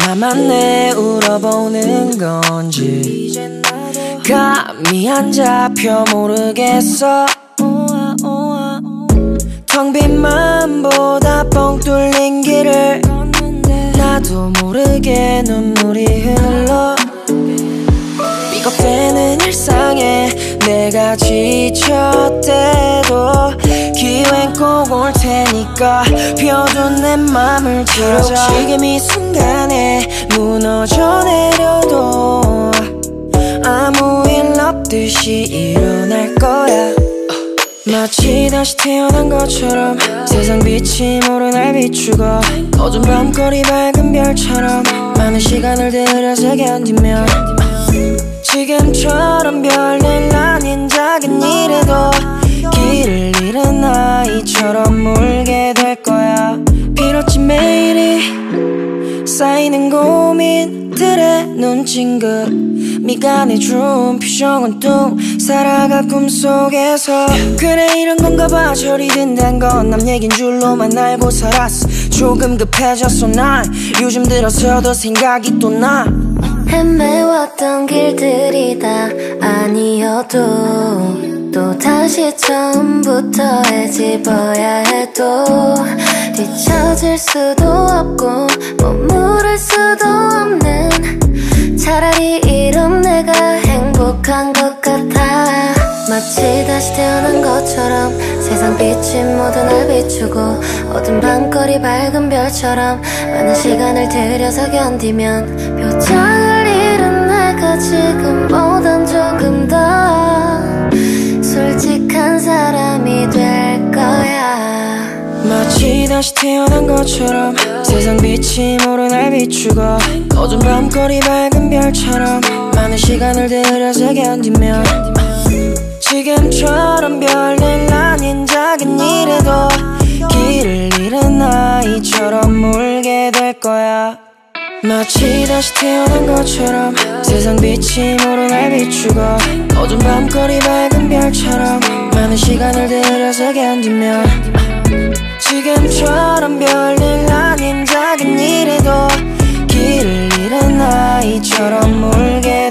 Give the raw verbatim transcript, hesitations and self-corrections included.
나만 내 울어보는 건지 감이 안 잡혀 모르겠어. 텅 빈 맘보다 뻥 뚫린 길을 나도 모르게 눈물이 흘러. 삐걱대는 일상에 내가 지쳤대도 기회는 꼭 올 테니까 펴둔 내 맘을 찾아. 지금 이 순간에 무너져 내려도 아무 일 없듯이 일어날 거야. 마치 다시 태어난 것처럼 세상 빛이 모두 날 비추고 어두운 밤거리 밝은 별처럼 많은 시간을 들여서 견디면 지금처럼 별일 아닌 작은 일에도 길을 잃은 아이처럼 울게 될 거야. 비로치 매일이 쌓이는 고민들의 눈찡긋 미간에 주운 표정은 뚱 살아가 꿈속에서. 그래 이런 건가 봐. 절이 든단 건 남 얘긴 줄로만 알고 살았어. 조금 급해졌어 난 요즘 들어서도 생각이 또 나. 헤매왔던 길들이 다 아니어도 또 다시 처음부터 헤집어야 해도 뒤처질 수도 없고 머무를 수도 없는 차라리 이런 내가 행복한 것 같아. 마치 다시 태어난 것처럼 세상 빛이 모두 날 비추고 어두운 밤거리 밝은 별처럼 많은 시간을 들여서 견디면 표정을 잃은 내가 지금보단 조금 더 솔직한 사람이 될 거야. 마치 다시 태어난 것처럼 세상 빛이 모두 날 비추고 어두운 밤거리 밝은 별처럼 많은 시간을 들여서 견디면 지금처럼 별일 아닌 작은 일에도 길을 잃은 아이처럼 울게 될 거야. 마치 다시 태어난 것처럼 세상 빛이 모두 날 비추고 어두운 밤거리 밝은 별처럼 많은 시간을 들여서 견디면 지금처럼 별일 아닌 작은 일에도 길을 잃은 아이처럼 울게